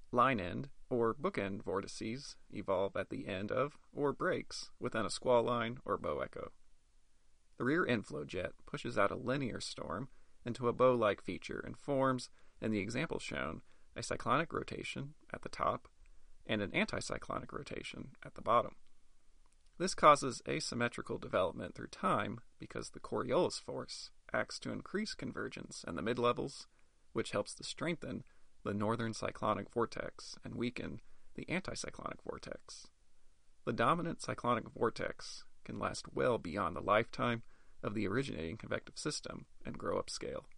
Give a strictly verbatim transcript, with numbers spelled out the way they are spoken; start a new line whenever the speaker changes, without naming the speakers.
Line-end or bookend vortices evolve at the end of or breaks within a squall line or bow echo. The rear inflow jet pushes out a linear storm into a bow-like feature and forms, in the example shown, a cyclonic rotation at the top and an anticyclonic rotation at the bottom. This causes asymmetrical development through time because the Coriolis force acts to increase convergence in the mid-levels, which helps to strengthen the northern cyclonic vortex and weaken the anticyclonic vortex. The dominant cyclonic vortex can last well beyond the lifetime of the originating convective system and grow upscale.